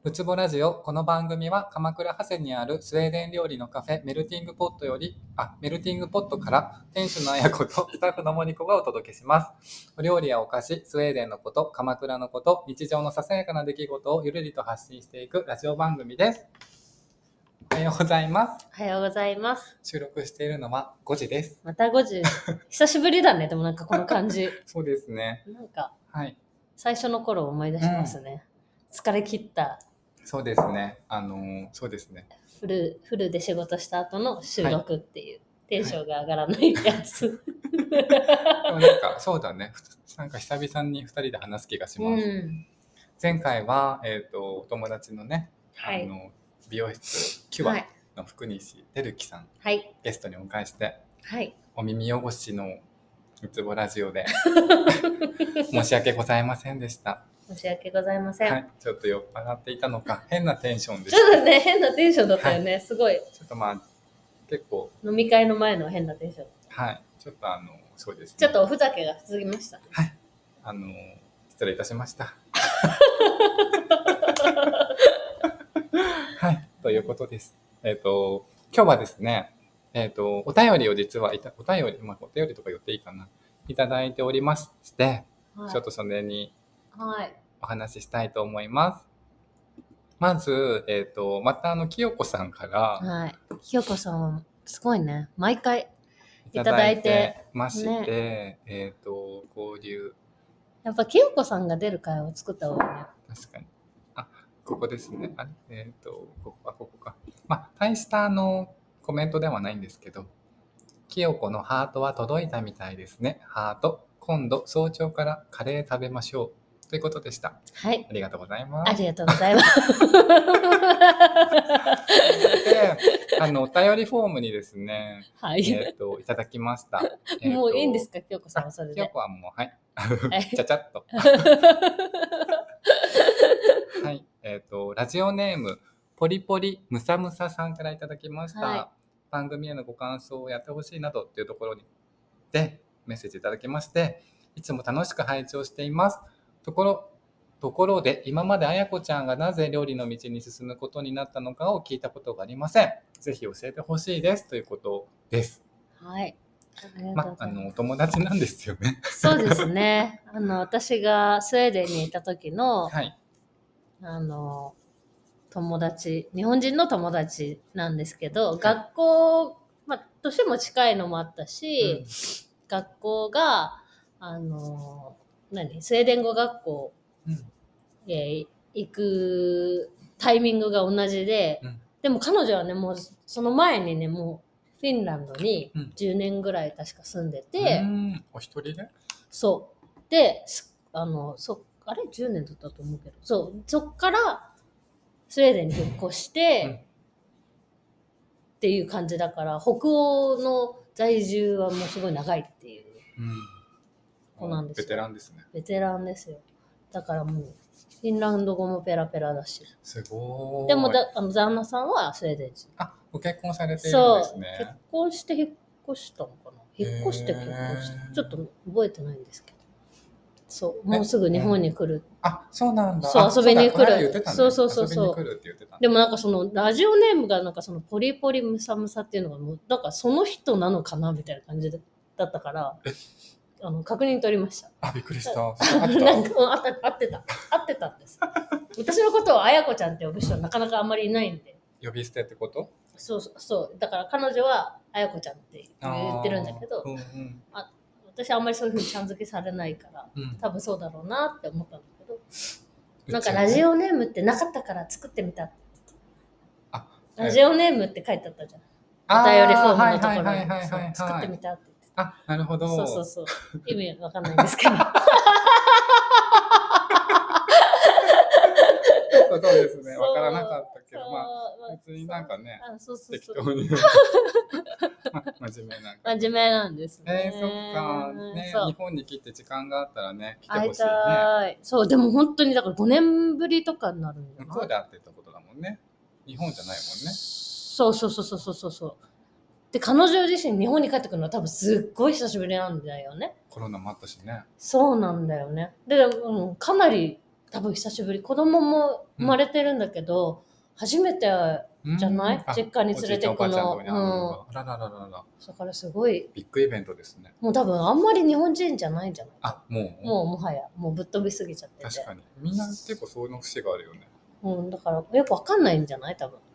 うつぼラジオ。この番組は鎌倉長谷にあるスウェーデン料理のカフェメルティングポットから店主のあやことスタッフのモニコがお届けします。お料理やお菓子、スウェーデンのこと、鎌倉のこと、日常のささやかな出来事をゆるりと発信していくラジオ番組です。おはようございます。 おはようございます。 収録しているのは5時です。 また5時。久しぶりだね。でもなんかこの感じ。 そうですね。 なんかはい。 最初の頃を思い出しますね。疲れ切ったそうですね。そうですね。 フルで仕事した後の収録っていう、テンションが上がらないやつ。 でもなんかそうだね。なんか久々に2人で話す気がします。前回は、お友達のね、 はい、 美容室キュアの福西照樹さん、 はい、 ゲストにお迎えして、 はい、 お耳汚しのうつぼラジオで申し訳ございませんでした。 申し訳ございません。 はい、ちょっと酔っ払っていたのか変なテンションでした。ちょっとね、変なテンションだったよね。はい、すごい。 ちょっとまあ結構飲み会の前の変なテンション。 はい、ちょっとそうですね。 ちょっとおふざけが過ぎました。 はい、失礼いたしました。はい、ということです。今日はですね、お便りを実はお便りとか言っていいかな、いただいておりまして、はい、ちょっとそれにお話ししたいと思います。まず、また清子さんから、 はい、清子さんはすごいね、毎回いただいてまして、ね、交流。 やっぱ清子さんが出る回を作った方がいいね。 確かに。ここですね。ここか。まあ、大したコメントではないんですけど、清子のハートは届いたみたいですね。ハート。今度早朝からカレー食べましょう。ということでした。 はい。 ありがとうございます。 ありがとうございます。 で、お便りフォームにですね、 はい。 いただきました。 もういいんですか、清子さんはそれで。 清子はもう、はい。ちゃちゃっと。はい。ラジオネーム、ポリポリムサムサさんからいただきました。はい、番組へのご感想をやってほしいなどっていうところでメッセージいただきまして、いつも楽しく拝聴しています。ところで、今まであやこちゃんがなぜ料理の道に進むことになったのかを聞いたことがありません。ぜひ教えてほしいですということです。はい。お友達なんですよね。 そうですね。私がスウェーデンにいた時の、はい、友達、日本人の友達なんですけど、はい、学校、年も近いのもあったし、学校が、スウェーデン語学校、行くタイミングが同じで、でも彼女はね、もうその前にね、もうフィンランドに10年ぐらい確か住んでて、 お一人で？ そう。で、あれ10年だったと思うけど、そっからスウェーデンに引っ越して、っていう感じだから、北欧の在住はもうすごい長いっていう子なんですよ。 ベテランですね。 ベテランですよ。だからもう、フィンランド語もペラペラだし。 すごい。 でも旦那さんはスウェーデン人。 ご結婚されているんですね。 そう、結婚して引っ越したのかな。引っ越して結婚して、ちょっと覚えてないんですけど。そう、もうすぐ日本に来る。 そうなんだ。 そう、遊びに来る。 ね、 そう。 遊びに来るって言ってた。 でもなんかそのラジオネームがなんかそのポリポリムサムサっていうのがもうなんかその人なのかなみたいな感じだったから、確認取りました。 びっくりした。 なんか合ってたんです。私のことをあやこちゃんって呼ぶ人はなかなかあんまりいないんで。 呼び捨てってこと？ そう。だから彼女はあやこちゃんって言ってるんだけど、私はあんまりそういう風にちゃん付けされないから、多分そうだろうなって思ったんだけど、なんかラジオネームってなかったから作ってみたって。ラジオネームって書いてあったじゃん。お便りフォームのところに作ってみたって言ってた。 なるほど。 そう。意味わかんないんですけど。 そうですね。わからなかったけど、別になんかね、適当に真面目なんですね。そっか。ね、日本に来て時間があったらね、来てほしいね。 そう、でも本当にだから5年ぶりとかになるんだよ。 向こうで会ってたことだもんね。日本じゃないもんね。 そう。で、彼女自身日本に帰ってくるのは多分すっごい久しぶりなんだよね。 コロナもあったしね。 そうなんだよね。で、かなり多分久しぶり。子供も生まれてるんだけど、初めてじゃない？実家に連れてくの。 あららららら。 だからすごい。 ビッグイベントですね。 もう多分あんまり日本人じゃないんじゃない？ もはや、もうぶっ飛びすぎちゃってて。 確かに。みんな結構そういう節があるよね。 だからよくわかんないんじゃない？多分。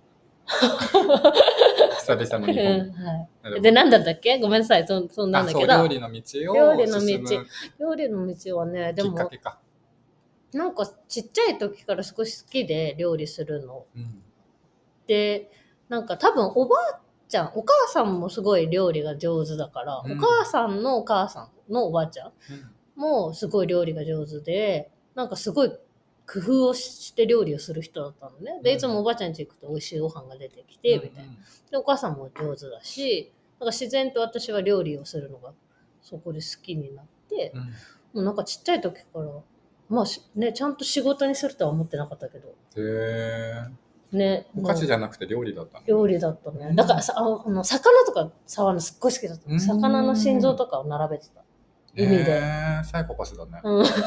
久々の日本。 はい。で、なんだったっけ？ごめんなさい。そんなんだけど。 料理の道を料理の道はね、でも、 きっかけか。 なんかちっちゃい時から少し好きで料理するの。で、なんか多分お母さんもすごい料理が上手だから、お母さんのお母さんのおばあちゃんもすごい料理が上手で、なんかすごい工夫をして料理をする人だったのね。で、いつもおばあちゃん家行くと美味しいご飯が出てきて、みたいな。で、お母さんも上手だし、なんか自然と私は料理をするのがそこで好きになって、もうなんかちっちゃい時から、まあね、ちゃんと仕事にするとは思ってなかったけど。ね、 お菓子じゃなくて料理だったの？ 料理だったね。だから魚とか触るのすっごい好きだった。魚の心臓とかを並べてた。海で。 サイコパスだね。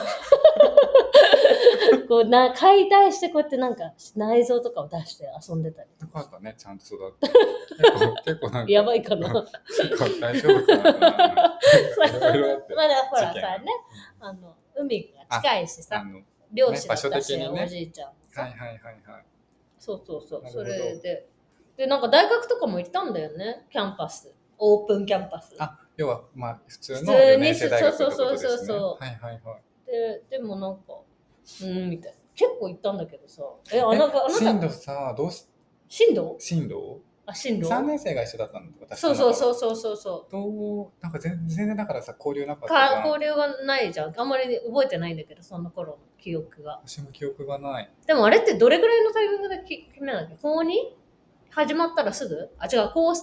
こう解体してこうやってなんか内臓とかを出して遊んでたり。 よかったね、ちゃんと育って。結構なんか。 やばいかな。 大丈夫かな。 まだほらさね、海が近いしさ、漁師だったし、おじいちゃん。 はい。 そう。それで。で、なんか大学とかも行ったんだよね、キャンパス。オープンキャンパス。 要は、まあ、普通の4年生大学ってことですね。 そう。 はい。 でもなんか、みたいな。結構行ったんだけどさ。 進路さ、どうし進路進路 3 年生が一緒だったんだ、私。 そう。 なんか全然だからさ、交流なかったじゃん。 交流がないじゃん。あんまり覚えてないんだけど、その頃の記憶が。 私も記憶がない。 でもあれってどれぐらいのタイミングで決めなきゃ？高 2？ 始まったらすぐ？違う、高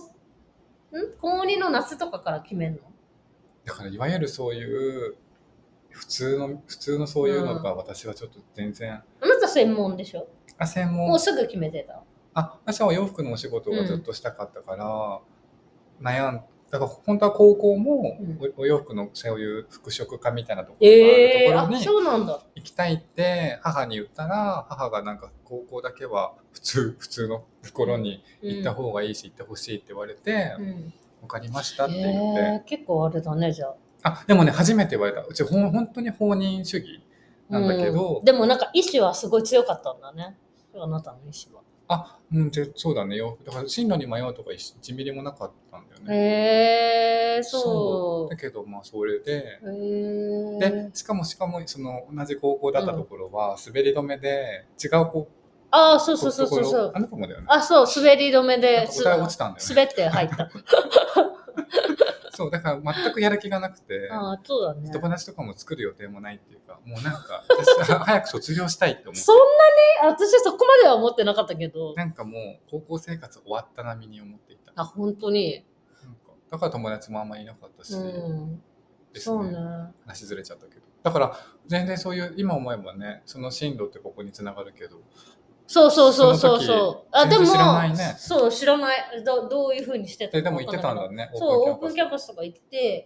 2の夏とかから決めるの？ だからいわゆるそういう普通のそういうのが私はちょっと全然。 あなた専門でしょ？ 専門。 もうすぐ決めてた。 私はお洋服のお仕事がずっとしたかったから、だから本当は高校もお洋服のそういう服飾家みたいなところがあるところに行きたいって母に言ったら、母がなんか高校だけは普通のところに行った方がいいし行ってほしいって言われて、分かりましたって言って。 結構あれだね、じゃあ。 でもね、初めて言われた。うち本当に放任主義なんだけど、 でもなんか意志はすごい強かったんだね、あなたの意志は。 そうだねよ。だから進路に迷うとか1ミリもなかったんだよね。 そう。 だけどそれで、でしかもその同じ高校だったところは滑り止めで違う高校。 そう。 あなたもだよね。 そう、滑り止めでお互い落ちたんだよね。 滑って入った。 そうだから全くやる気がなくて、 そうだね。 友達とかも作る予定もないっていうか、もうなんか私は早く卒業したいって思って。 そんなに私はそこまでは思ってなかったけど。 なんかもう高校生活終わった並みに思っていた。 本当に。 だから友達もあんまりいなかったし。 そうね。 話ずれちゃったけど。だから全然そういう今思えばね、その進路ってここに繋がるけど。 そう。 でも知らないね。 そう、知らない。どういう風にしてたでも行ってたんだね。 そう、オープンキャンパスとか行って、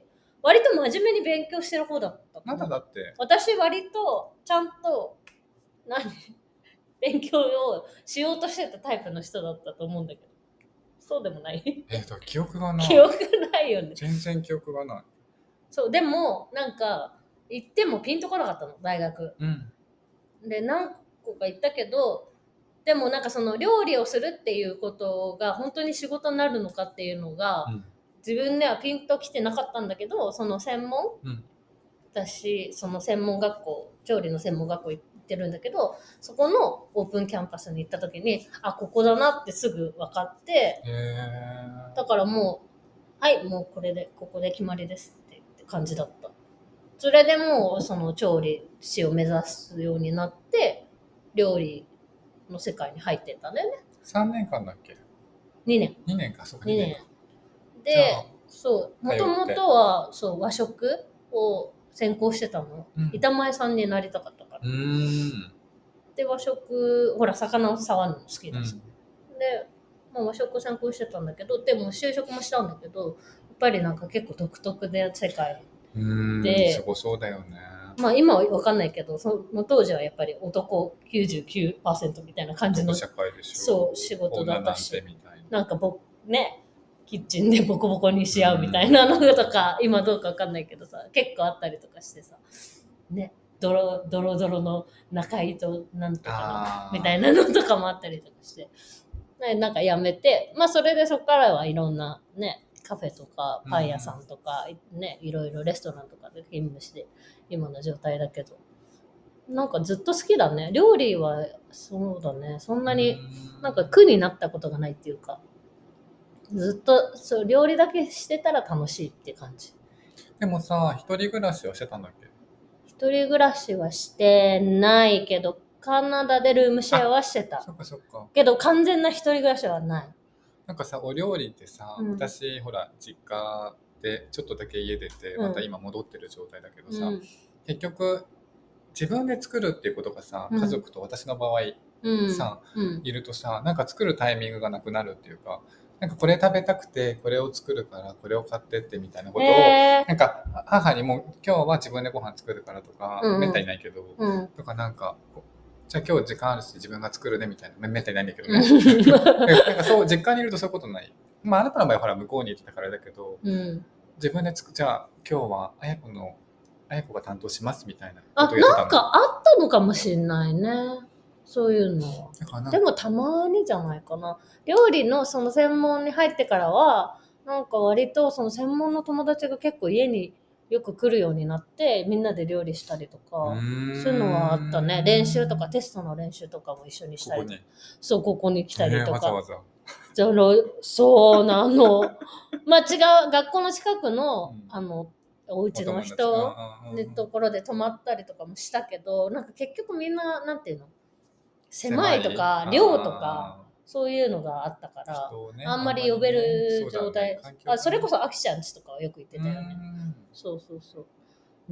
割と真面目に勉強してる方だった。 なんだって。 私割とちゃんと勉強をしようとしてたタイプの人だったと思うんだけど。そうでもない？ 記憶がない。 記憶ないよね。 全然記憶がない。 そう、でもなんか行ってもピンとこなかったの、大学。で何個か行ったけど、でもなんかその料理をするっていうことが本当に仕事になるのかっていうのが、自分ではピンときてなかったんだけど、その専門、私その専門学校、調理の専門学校行ってるんだけど、そこのオープンキャンパスに行った時にここだなってすぐ分かって、だからもうもうここで決まりですって感じだった。それでもうその調理師を目指すようになって料理の世界に入ってたんだよね。 3年間だっけ ？2年。 2年か、そうか。 2年。で、もともとは和食を専攻してたの。板前さんになりたかったから。で、和食、ほら、魚を触るの好きだし。で、和食専攻してたんだけど、でも就職もしたんだけど、やっぱりなんか結構独特で世界で。すごそうだよね。 まあ今は分かんないけど、その当時はやっぱり男 99% みたいな感じの社会でしょ。 そう仕事だったし、 女なんてみたいな。 なんかね、キッチンでボコボコにし合うみたいなのとか、今どうか分かんないけどさ、結構あったりとかしてさ、ね、ドロドロの中井となんとかのみたいなのとかもあったりとかして、なんかやめて、まあそれでそこからはいろんなね、カフェとかパン屋さんとか、ね、いろいろレストランとかで勤務して今の状態だけど、なんかずっと好きだね。料理はそうだね、そんなになんか苦になったことがないっていうか、ずっとそう料理だけしてたら楽しいって感じ。 でもさ、一人暮らしはしてたんだっけ？ 一人暮らしはしてないけど、カナダでルームシェアはしてた。 そっかそっか。 けど完全な一人暮らしはない。 なんかさ、お料理ってさ、 うん私ほら実家でちょっとだけ家出て、また今戻ってる状態だけどさ、結局自分で作るっていうことがさ、家族と私の場合さ、いるとさ、なんか作るタイミングがなくなるっていうか、なんかこれ食べたくてこれを作るからこれを買ってってみたいなことを、なんか母にも今日は自分でご飯作るからとか、めったにないけど、とかなんかじゃあ今日時間あるし自分が作るねみたいな、めったにないんだけどね。なんかそう実家にいるとそういうことない。まああなたの場合はほら向こうに行ってたからだけど、自分でじゃあ今日はあや子が担当しますみたいなことをやってたの。 なんかあったのかもしれないね。そういうのは。でもたまにじゃないかな。料理のその専門に入ってからは、なんか割とその専門の友達が結構家によく来るようになって、みんなで料理したりとか、そういうのはあったね。練習とかテストの練習とかも一緒にしたりとか。そう、ここに来たりとか。 わざわざ。 そうなの。まあ違う、学校の近くの、お家の人のところで泊まったりとかもしたけど、なんか結局みんな、なんていうの、狭いとか、量とか、そういうのがあったから、あんまり呼べる状態。それこそアキちゃんちとかはよく行ってたよね。そうそうそう。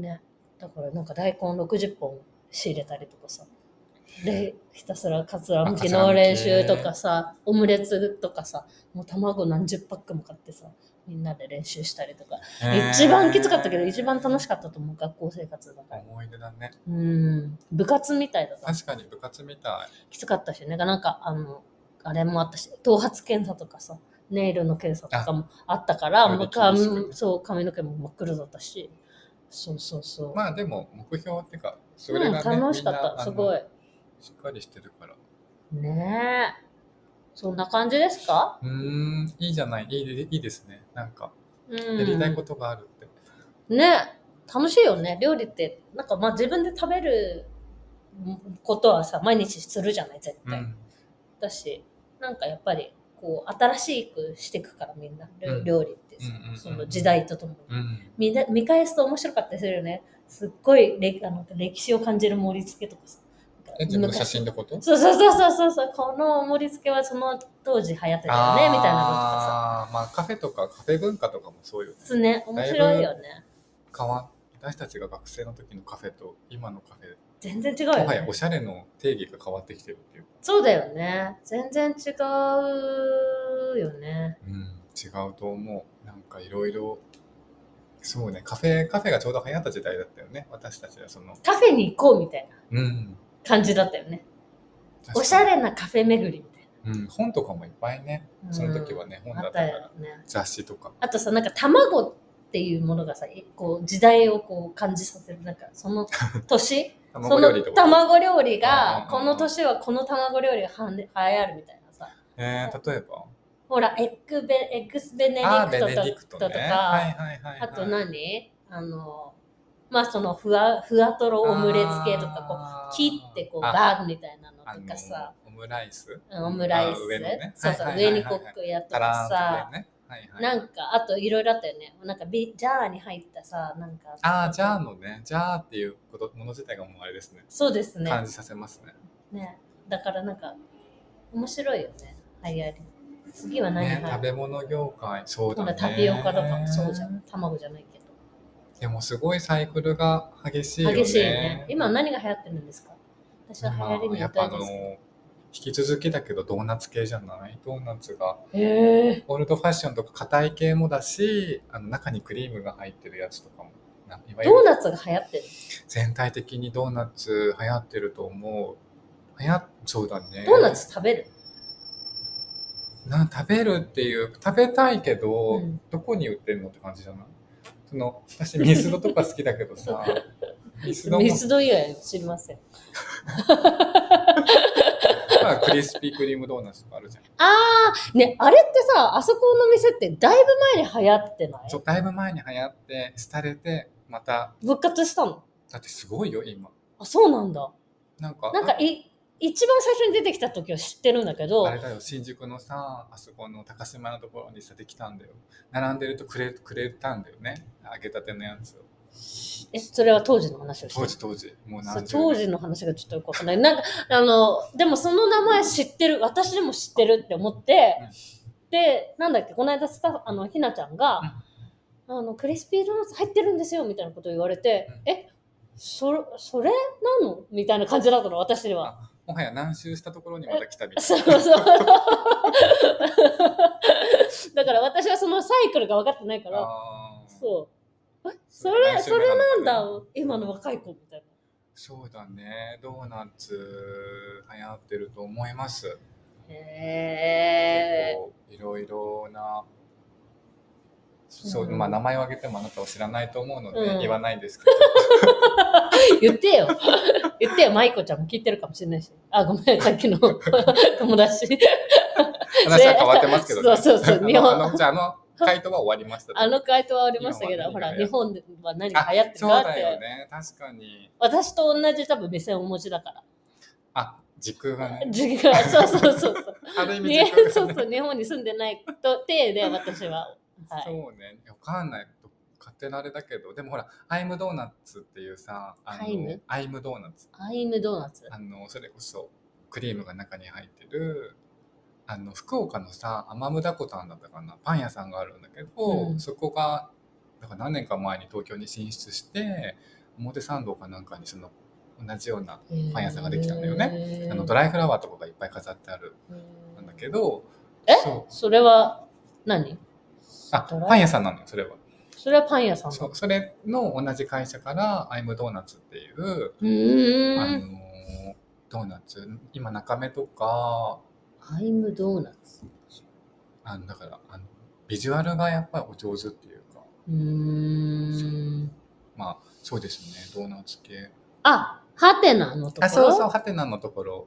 ね。だからなんか大根60本仕入れたりとかさ。で、ひたすらカツラむきの練習とかさ、オムレツとかさ、もう卵何十パックも買ってさ、みんなで練習したりとか。一番きつかったけど、一番楽しかったと思う、学校生活だから。 思い出だね。 部活みたいだった。 確かに部活みたい。 きつかったしね、なんかあれもあったし、頭髪検査とかさ、ネイルの検査とかもあったから、そう、髪の毛も真っ黒だったし、そうそうそう。 まあでも目標っていうか、それがね、 楽しかった、すごい。 しっかりしてるから。 ねえ。そんな感じですか？ いいじゃない、いいですね。なんか、やりたいことがあるって。 ね、楽しいよね。料理って、なんかまあ自分で食べることはさ、毎日するじゃない、絶対。だし、なんかやっぱり、こう、新しくしていくからみんな、料理ってさ、その時代とともに。見返すと面白かったりするよね。すっごい歴史を感じる盛り付けとかさ。 自分の写真ってこと？ そう、この盛り付けはその当時流行ってたよね、みたいなのとかさ。 まあカフェとかカフェ文化とかもそうよね。 そうね、面白いよね。 私たちが学生の時のカフェと今のカフェ、 全然違うよね。 もはやおしゃれの定義が変わってきてるっていう。 そうだよね。全然違うよね。 違うと思う。なんかいろいろ。そうね、カフェがちょうど流行った時代だったよね。私たちはそのカフェに行こうみたいな感じだったよね。おしゃれなカフェ巡りみたいな。 本とかもいっぱいね。その時はね、本だったから、雑誌とか。 あとさ、なんか卵っていうものがさ、こう時代をこう感じさせる。なんかその年その卵料理が、この年はこの卵料理が流行るみたいなさ。 例えばほら、エッグスベネディクトとか、あと何？まあそのふわとろオムレツ系とか、こう切ってこうバーグみたいなのとかさ、 オムライス、 上ね、そうそう、上にこうやとかさ、なんかあといろいろあったよね。なんかジャーに入ったさ、なんかジャーのね、ジャーっていうもの自体がもうあれですね。 そうですね。 感じさせますね。 ね、だからなんか面白いよね、流行り。次は何入る？ 食べ物業界、そうだね。 タピオカとかもそうじゃん。卵じゃないけど。 でもすごいサイクルが激しいよね。 激しいね。今何が流行ってるんですか？私は流行りにやっぱ引き続きだけどドーナツ系じゃない？ドーナツが。オールドファッションとか硬い系もだし、中にクリームが入ってるやつとかもいわゆるドーナツが流行ってる。 全体的にドーナツ流行ってると思う。そうだね。 ドーナツ食べる？ 食べるっていう食べたいけど、 うん、 どこに売ってるのって感じじゃない？私ミスドとか好きだけどさミスドもミスド以外知りません。 クリスピークリームドーナツとかあるじゃん。 ね、あれってさ、あそこの店ってだいぶ前に流行ってない？ そう、だいぶ前に流行って廃れてまた復活したの？ だってすごいよ今。 あ、そうなんだ。 なんか一番最初に出てきた時は知ってるんだけど、 あれだよ、新宿のさ、あそこの高島のところにさできたんだよ。並んでるとくれたんだよね、揚げたてのやつを。 それは当時の話をしてる。 当時もう何十年。 当時の話がちょっとよくわかんない。なんかでもその名前知ってる、私でも知ってるって思って、で、なんだっけ、この間ひなちゃんが、クリスピードーナツ入ってるんですよみたいなことを言われて、それなのみたいな感じだったの、私では。 もはや何周したところにまた来たみたいな。 そうだから私はそのサイクルが分かってないから、それなんだ、今の若い子みたいな。 そうだね、ドーナツ流行ってると思います。結構いろいろな、まあ名前を挙げてもあなたを知らないと思うので言わないですけど、 言ってよマイコちゃんも聞いてるかもしれないし。ごめん、さっきの友達話は変わってますけどね。 そうじゃあ回答は終わりました。 回答は終わりましたけど、ほら、日本では何が流行ってるかって。 そうだよね、確かに。 私と同じ多分目線をお持ちだから。 時空がね。 そう。 ある意味時空がね。 そう、日本に住んでない体で私は。 そうね、わかんない。勝手なあれだけど、でもほら、アイムドーナツっていうさ、アイムドーナツ。それこそクリームが中に入ってる、福岡のさ、アマムダコタンだったかな、パン屋さんがあるんだけど、そこがだから何年か前に東京に進出して、表参道かなんかにその同じようなパン屋さんができたんだよね。ドライフラワーとかがいっぱい飾ってあるんだけど、 それは何？ パン屋さんなのよ、それは。 それはパン屋さん。 それの同じ会社からアイムドーナツっていうドーナツ、今中目とかアイムドーナツだからビジュアルがやっぱりお上手っていうか、まあそうですね、ドーナツ系。ハテナのところ。 そうハテナのところ。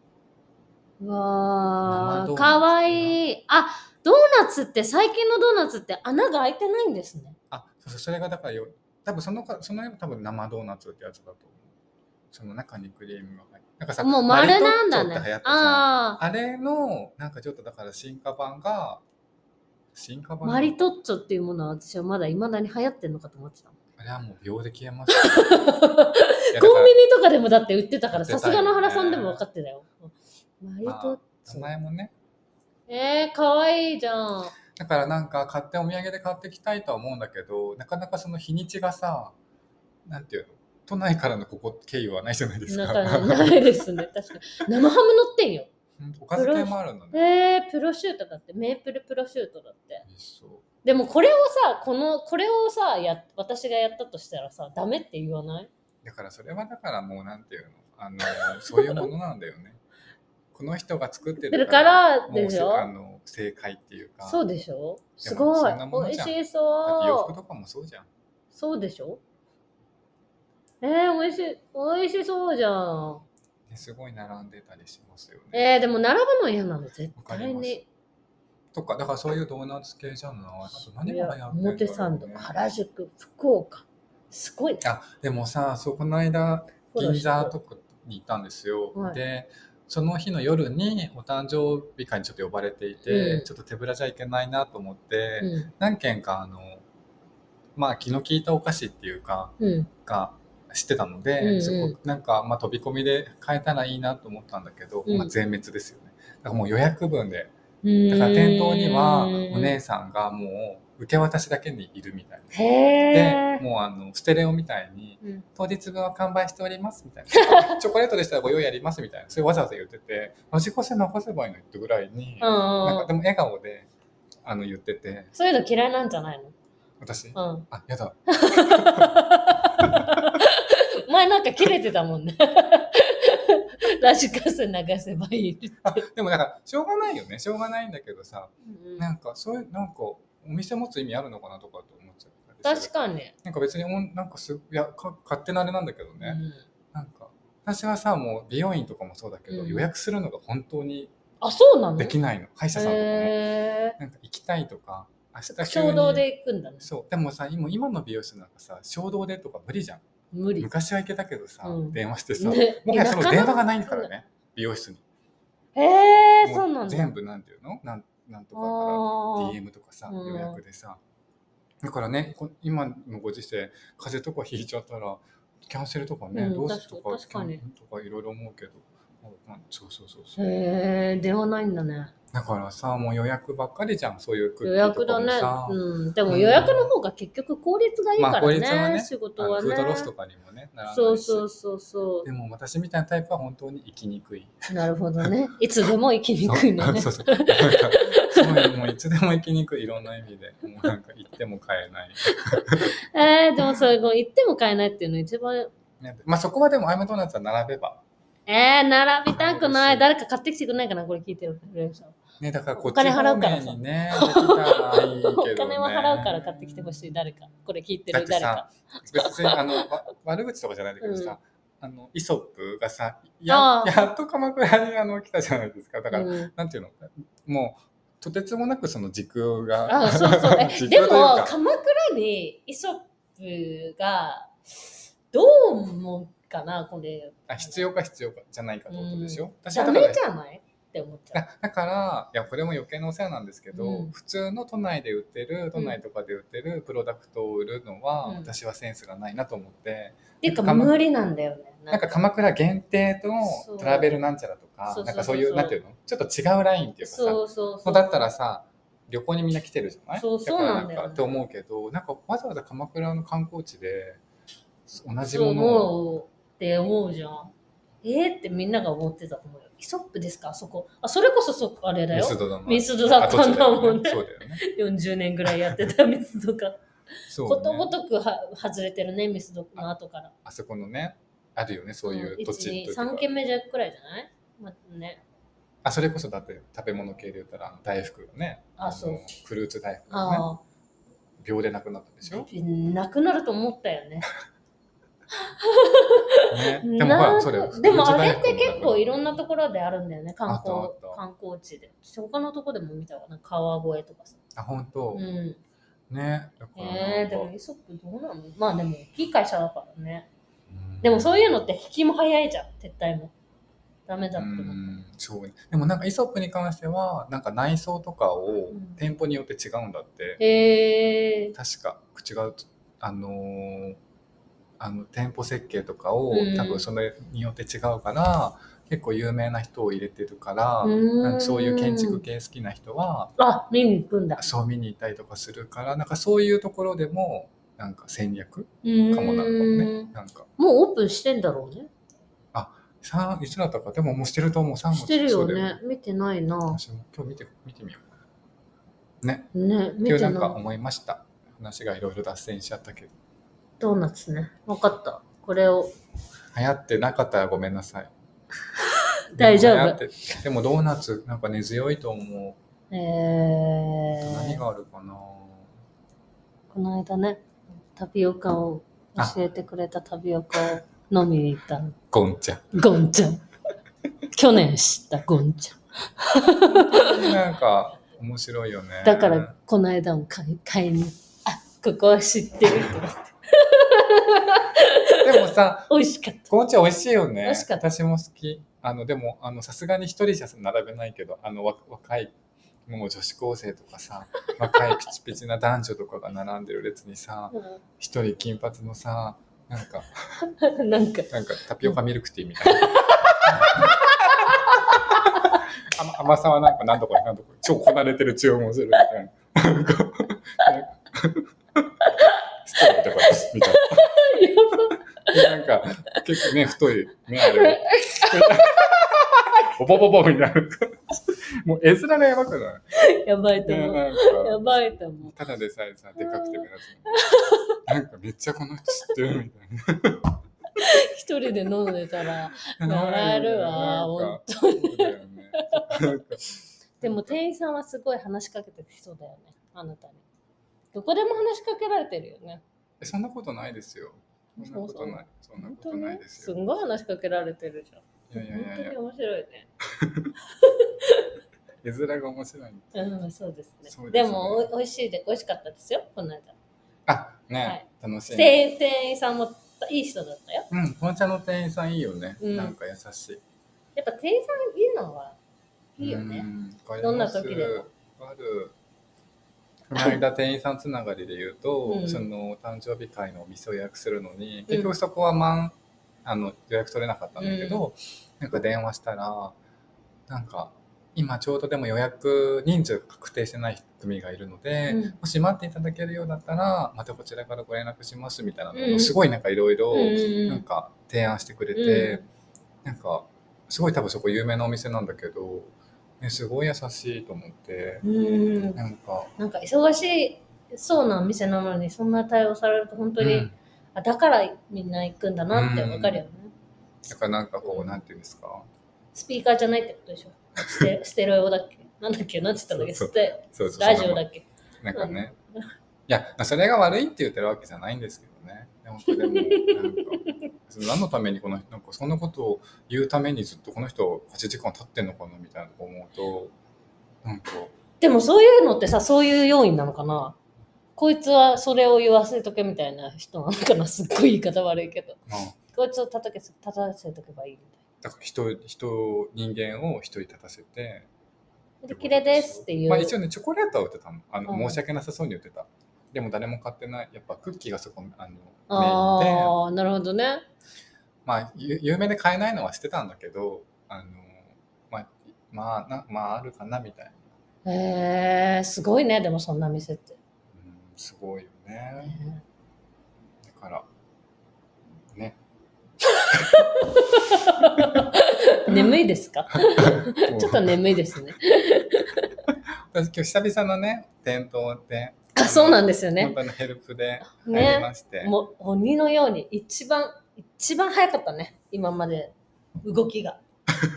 わー、かわいい。ドーナツって最近のドーナツって穴が開いてないんですね。 それがだから多分その辺多分生ドーナツってやつだと思う。その中にクリームが入って、なんかさ、 もう丸なんだね。 マリトッツォって流行ったじゃん。あれのなんかちょっとだから進化版マリトッツォっていうものは私はまだ未だに流行ってるのかと思ってた。 あれはもう秒で消えました、 コンビニとかでもだって売ってたから、さすがの原さんでも分かってたよ。マリトッツォ。 名前もね。 かわいいじゃん。 だからなんかお土産で買ってきたいとは思うんだけど、なかなかその日にちがさ、なんていうの、都内からのここ経由はないじゃないですか。 ないですね、確かに。生ハム乗ってんよ。 おかず系もあるんだね。 プロシュートだって、メープルプロシュートだって。 そうでもこれをさ私がやったとしたらさ、ダメって言わない？ だからそれはだからもうなんていうの、そういうものなんだよね。この人が作ってるからでしょ、 正解っていうか。 そうでしょ、すごい美味しそう。 だって洋服とかもそうじゃん。 そうでしょ。美味しそうじゃん。 すごい並んでたりしますよね。 でも並ぶの嫌なの絶対に。 とかだからそういうドーナツ系じゃんな。あと何が流行ってるんだろうね。 表参道、原宿、福岡、すごい。 でもさ、この間銀座とかに行ったんですよ。でその日の夜にお誕生日会にちょっと呼ばれていて、ちょっと手ぶらじゃいけないなと思って、何軒か気の利いたお菓子っていうか、が知ってたので、そこなんか飛び込みで買えたらいいなと思ったんだけど、全滅ですよね。だからもう予約分で、だから店頭にはお姉さんがもう受け渡しだけにいるみたいな。でもうステレオみたいに、当日分は完売しておりますみたいな。チョコレートでしたらご用意ありますみたいな。それわざわざ言ってて、味越せ残せばいいのってぐらいに、なんかでも笑顔で言ってて。 そういうの嫌いなんじゃないの？ 私、 うん。 あ、やだ。 前なんか切れてたもんね。ラジカセ流せばいいって。 でもなんかしょうがないよね。しょうがないんだけどさ、 うんなんかそういうなんかお店持つ意味あるのかなとかと思っちゃったりする。 確かに。 なんか別になんかいや勝手なあれなんだけどね。なんか私はさ、もう美容院とかもそうだけど、 うん予約するのが本当にあ、そうなの？ できないの。歯医者さんとかも、 へなんか行きたいとか明日ー。 急に衝動で行くんだね。 そうでもさ、今の美容室なんかさ、衝動でとか無理じゃん。 無理。 昔は行けたけどさ、 うん電話してさ、 ねもはやそのなかなか電話がないからね、美容室に。 へえ、 もそうなんだ。 全部なんていうのなんとかからあー DM とかさ、 うん予約でさ。だからね、今のご時世、風邪とかひいちゃったら、キャンセルとかね、 うんどうするとか、 確かにとかいろいろ思うけど、そうそうそうそう。 へえ、電話ないんだね。 だからさ、もう予約ばっかりじゃん、そういうクッキ予ーとか約だねもさ。。 うん。でも予約の方が結局効率がいいまあからね。 効率はね、 仕事はね。 フードロスとかにもね、ならないし。 そうそうそうそでも私みたいなタイプは本当に生きにくい。 う。なるほどね。いつでも生きにくいのね。 そうそう。なんかそういうもういつでも生きにくい、いろんな意味で。もうなんか行っても買えない。 でもそれ言っても買えないっていうの一番。 ねまあそこはでもアイムドーナツは並べば。 並びたくない。誰か買ってきてくれないかな、これ聞いてる。 ね、だからこっお金ち払うからさ方面にね、できたらいいけど、ね。 お金は払うから買ってきてほしい、誰か。これ聞いてだってる誰か。 さ、別に悪口とかじゃないんだけどさ、イソップがさ、 あーやっと鎌倉に来たじゃないですか。だから、 うんなんていうの、もう、とてつもなくその時空が。 あ、そうそう。 時でも、 空というか鎌倉にイソップが、どう思うかな、これ。 必要か必要かじゃないかってことでしょ、私はダだからメじゃないって思っちゃう。 だからいやこれも余計なお世話なんですけど、 うん普通の都内で売ってる都内とかで売ってるプロダクトを売るのは、 うん私はセンスがないなと思って、 っていうか、 鎌無理なんだよね。 なんか鎌倉限定そうのトラベルなんちゃらとかそうそうそうそうなんかそういうなんていうのちょっと違うラインっていうかさ、 そうそうそう。 だったらさ旅行にみんな来てるじゃない。 そうそうなんだよねからって思うけど、なんかわざわざ鎌倉の観光地で同じそうものを思うって思うじゃん。ってみんなが思ってたと思うよ。イソップですかあそこ。それこそあれだよ。 ミスドだもんミスドだったんだもんねそうだよね。 40年ぐらいやってたミスドが。 そうことごね。 とく外れてるね、ミスドの後から。 あそこのねあるよね、そういう土地というか、 3軒目弱くらいじゃないね。 それこそだって食べ物系で言ったら大福がね、 そうフルーツ大福がねあ秒でなくなったでしょ、 なくなると思ったよね。 ね、でもほらそれでもあれって結構いろんなところであるんだよね、観あった光地で。他のとこでも見たわ、川越とかさ。 本当、 うん。 ね、だからなんかでもイソップどうなの？まあでも大きい会社だからね。 うんでもそういうのって引きも早いじゃん、撤退も。ダメだって思う。 そうね。でもなんかイソップに関してはなんか内装とかをん店舗によって違うんだって、 へ確か違う店舗設計とかを多分それによって違うから、結構有名な人を入れてるからなんかそういう建築系好きな人は見に行くんだ。 そう見に行ったりとかするから、なんかそういうところでもなんか戦略かもなのかもね。なんかもうオープンしてんだろうね。 いつだったか、でももうしてると思う。3月してるよそうだね。見てないな。 私も今日見てみようかな。ね。 ね、 っていう見てない。 なんか思いました。話がいろいろ脱線しちゃったけど。 ドーナツね。分かった。これを。 流行ってなかったらごめんなさい。 大丈夫。 でもドーナツなんか根強いと思う。何があるかな。 この間ね、タピオカを教えてくれたタピオカを飲みに行ったの。 ゴンちゃん。 ゴンちゃん。去年知ったゴンちゃん。 なんか面白いよね。 だからこの間も買いに、ここは知ってるって思って。 でもさ、 美味しかった。 ゴンちゃん美味しいよね。 美味しかった。 私も好き。でもさすがに一人じゃ並べないけど、若いもう女子高生とかさ、若いピチピチな男女とかが並んでる列にさ、一人金髪のさ、なんかタピオカミルクティーみたいな。甘さはなんか何度か超こなれてる注文するみたいな。ストローとかみたいな。なんか結構ね太いねあれ。ボボボボみたいな。 もう絵面がやばくない？ やばいと思う。 なんかやばいと思う。 ただでさえさ、でかくて目立つの。なんかめっちゃこの人知ってるみたいな。 一人で飲んでたら笑えるわ、本当そうだよね。なんかでも店員さんはすごい話しかけてきそうだよね、あなたに。どこでも話しかけられてるよね。 そんなことないですよ。そんなことない。そんなことないですよ。 すんごい話しかけられてるじゃん。 いやいやいやいや本当に面白いね。 絵面が面白い。 うん、そうですね。 そうですねでもおいしいで、美味しかったですよ、この間。 あ、ね、 はい楽しい。 店員さんもいい人だったよ。 うん、紅茶の店員さんいいよね。 うんなんか優しい。 やっぱ店員さんいいのはいいよね。どんな時でも。 ある。この間店員さんつながりで言うと、 うんその誕生日会のお店を予約するのに、結局そこは予約取れなかったんだけど、なんか電話したら、なんか今ちょうどでも予約人数確定してない組がいるので、もし待っていただけるようだったらまたこちらからご連絡しますみたいなのをすごいなんかいろいろなんか提案してくれて、なんかすごい多分そこ有名なお店なんだけど、ね、すごい優しいと思って、なんか忙しいそうなお店なのにそんな対応されると本当に、だからみんな行くんだなってわかるよね。 だからなんかこう、なんていうんですか、 スピーカーじゃないってことでしょ。ステレオだっけ、なんだっけ、なんて言ったんだっけ、 そうラジオだっけ。 なんかね、いや、それが悪いって言ってるわけじゃないんですけどね。でもなんか何のためにこのなんかそんなことを言うためにずっとこの人8時間経ってんのかなみたいなと思うと、なんかでもそういうのってさ、そういう要因なのかな。こいつはそれを言わせとけみたいな人なのかな。すっごい言い方悪いけど、こいつを立たせとけばいいみたいな。 だから人間を一人立たせて、 で綺麗ですっていう。 まあ一応ね、チョコレートは売ってたの。申し訳なさそうに売ってた。でも誰も買ってない。やっぱクッキーがそこメインで。 ああ、なるほどね。 まあ有名で買えないのはしてたんだけど、まああるかなみたいな。へえ、すごいね。でもそんな店って。 すごいよね。だからね。 眠いですか？ちょっと眠いですね。 私今日久々のね、店頭で。 そうなんですよね。 本当にヘルプで入りまして。 もう鬼のように一番早かったね。今まで動きが。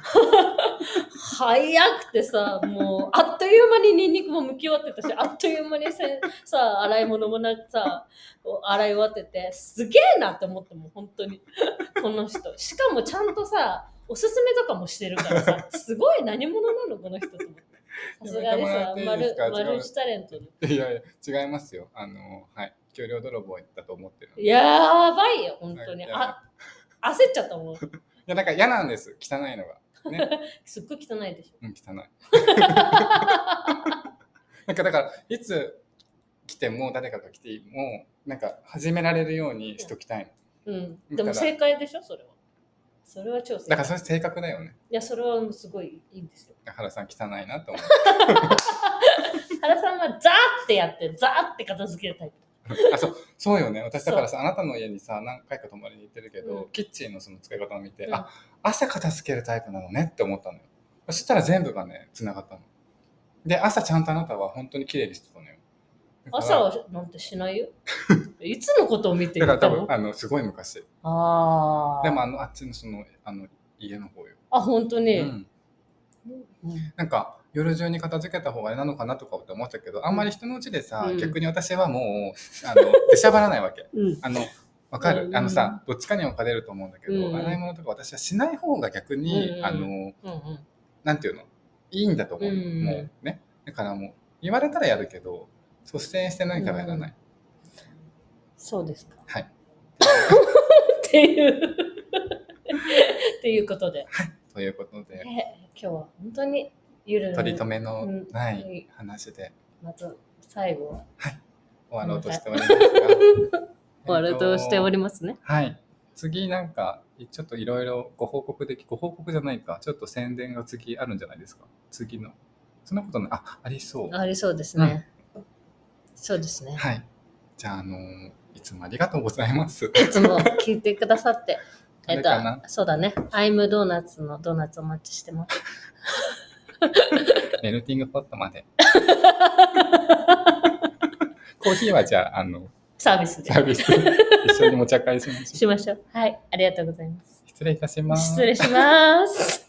早くてさ、もうあっという間にニンニクも剥き終わってたし、あっという間にさ、洗い物もなくさ、洗い終わってて、すげえなって思っても本当にこの人。しかもちゃんとさ、おすすめとかもしてるからさ、すごい何者なのこの人と思って。さすがですわ、マルチタレントで。いやいや違いますよ。はい、給料泥棒だと思ってる。 やばいよ本当に。焦っちゃったもん。いやなんか嫌なんです、汚いのが。ね、 すっごい汚いでしょ。 汚い。なんかだからいつ来ても誰かが来てもなんか始められるようにしときたいの。でも正解でしょそれは。それは超正解。 だからそれ正確だよね。 いやそれはすごいいいんですよ。 原さん汚いなと思う。 原さんはザーってやってザーって片付けるタイプ。 そうよね。私だからさ、あなたの家にさ何回か泊まりに行ってるけど、キッチンのその使い方を見て、朝片付けるタイプなのねって思ったのよ。そしたら全部がね繋がったの。で朝ちゃんとあなたは本当に綺麗にしてたのよ。 朝はなんてしないよ。いつのことを見てるの？だから多分すごい昔。でもあっちのその家の方よ。 本当に。 なんか夜中に片付けた方がいいなのかなとかって思ったけど、あんまり人の家でさ、逆に私はもう出しゃばらないわけ。わかる？さ、どっちかには分かれると思うんだけど、洗い物とか私はしない方が逆になんていうのいいんだと思う。もうね。だからもう言われたらやるけど、率先してないからやらない。 そうですか。 はい。 っていうことで。 ということで。 今日は本当に取り留めのない話で。 また最後は。 終わろうとしておりますが。 終わろうとしておりますね。 はい。次なんかちょっといろいろご報告じゃないか、ちょっと宣伝が次あるんじゃないですか。次のそんなことない。ありそう。 ありそうですね。そうですね。 はい。じゃあいつもありがとうございます。いつも聞いてくださって。そうだね。アイムドーナツのドーナツお待ちしてます。 メルティングポットまで。コーヒーはじゃあ、 サービスでサービスで一緒にお茶会しましょう。 しましょう。はい、ありがとうございます。 失礼いたします。 失礼します。